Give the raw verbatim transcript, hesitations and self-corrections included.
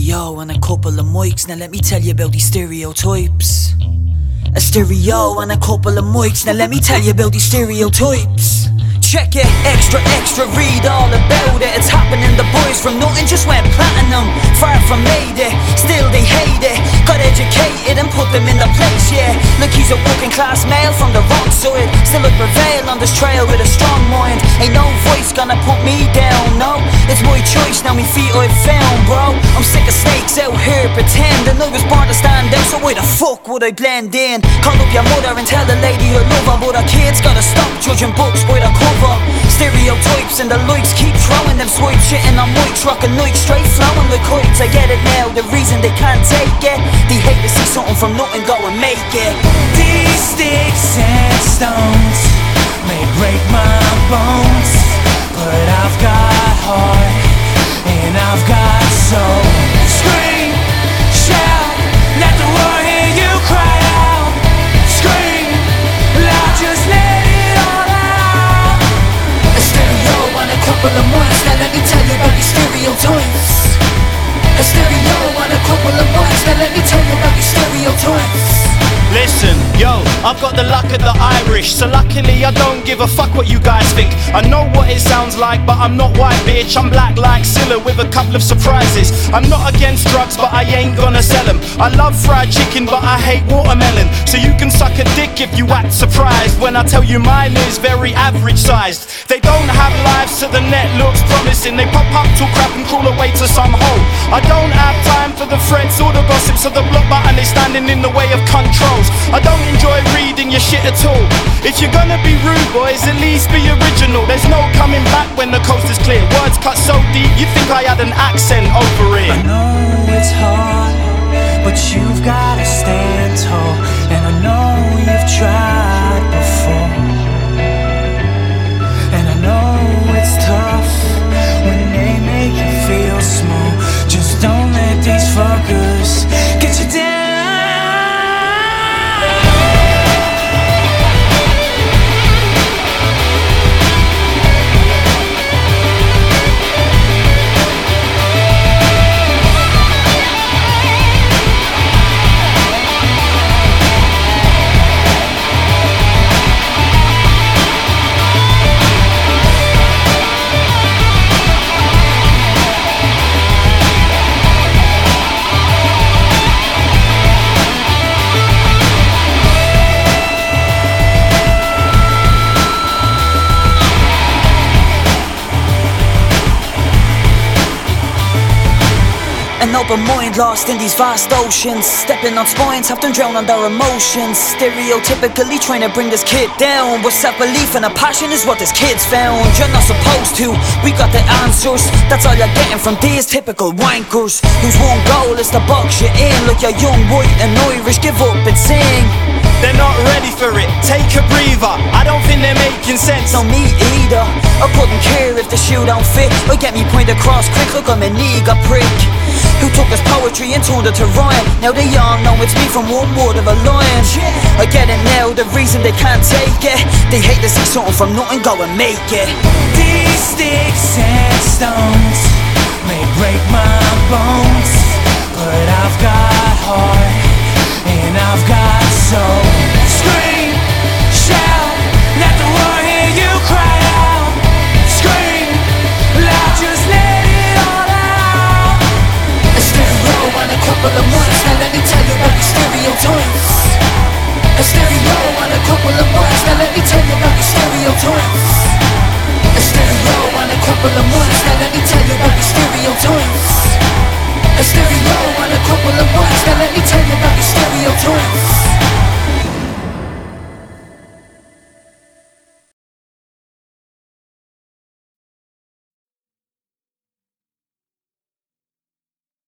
stereo and a couple of mics. Now let me tell you about these stereotypes. A stereo and a couple of mics. Now let me tell you about these stereotypes. Check it, extra, extra, read all about it. It's happening, the boys from nothing just went platinum. Far from made it, still they hate it. Got educated and put them in the place, yeah. Look, he's a working class male from the wrong side. Still I prevail on this trail with a strong mind. Ain't no voice gonna put me down, no. It's my choice, now me feet I've found, bro. I'm sick of snakes out here pretending I was born to stand out, so why the fuck would I blend in? Call up your mother and tell the lady I love her, but her kids gotta stop judging books by the cover. Stereotypes and the likes keep throwing them swipe shitting on mics, rockin' nights straight flowing like kites. I get it now, the reason they can't take it, they hate to see something from nothing go and make it. These sticks and stones may break my bones, but I've got heart and I've got soul. Scream, shout, let the world hear you cry out. Scream loud, just let it all out. A stereo on a couple of mics. Now let me tell you about these stereotypes. A stereo on a couple of mics. Now let me tell you about these stereotypes. Listen, yo, I've got the luck of the Irish, so luckily I don't give a fuck what you guys think. I know what it sounds like, but I'm not white, bitch. I'm black like Scylla with a couple of surprises. I'm not against drugs, but I ain't gonna sell them. I love fried chicken, but I hate watermelon. So you can suck a dick if you act surprised when I tell you mine is very average sized. They don't have lives, so the net looks promising. They pop up, talk crap and crawl away to some hole. I don't have time for the threats or the gossips of the block button. They standing in the way of control. I don't enjoy reading your shit at all. If you're gonna be rude, boys, at least be original. There's no coming back when the coast is clear. Words cut so deep, you think I had an accent over it. I know it's hard, but you've gotta stand tall. And I know you've tried before, and I know it's tough when they make you feel small. Just don't let these fuckers get you down. An open mind lost in these vast oceans, stepping on spines, have them drown on their emotions. Stereotypically trying to bring this kid down, but self-belief and a passion is what this kid's found. You're not supposed to, we got the answers. That's all you're getting from these typical wankers, whose one goal is to box you in like you're young, white and Irish. Give up and sing. They're not ready for it, take a breather. I don't think they're making sense. No, me either. I couldn't care if the shoe don't fit. I get me point across quick, look I'm an eager prick who took his poetry and turned it to rhyme. Now they all know it's me from one word of a line. I get it now, the reason they can't take it, they hate to see something from nothing go and make it. These sticks and stones may break my bones, but I've got heart and I've got soul. Scream, shout, let the world hear you cry out. Scream loud, just let it all out. A stereo on a couple of mics. Now let me tell you about these stereotypes. A stereo on a couple of mics. Now let me tell you about these stereotypes. A stereo on a couple of mics. Now let me tell you about these stereotypes. A stereo on a couple of mics. Now let me tell you about these stereotypes.